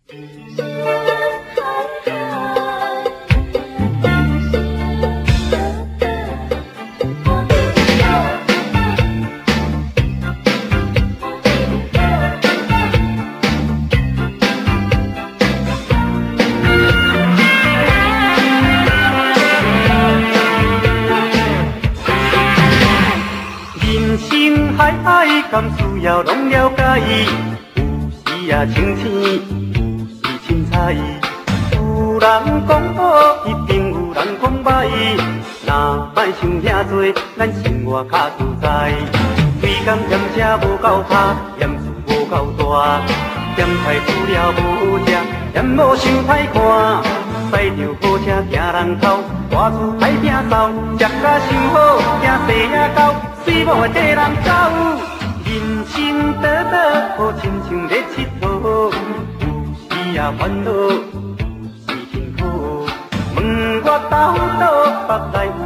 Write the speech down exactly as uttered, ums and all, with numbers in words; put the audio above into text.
海海甘需要拢了解，有时啊清醒，有时凊彩。有人讲好，一定有人讲歹。若莫想遐多，咱生活较自在。对工嫌车无够拍，嫌事无够大，嫌菜煮了无好食，嫌某伤歹看。驶着好车行人头，大厝歹摒扫，食甲伤好，惊细仔狗。水某会跟人走，人生短短，好亲像咧佚佗，有时啊烦恼，有时幸福。问我斗倒，腹内。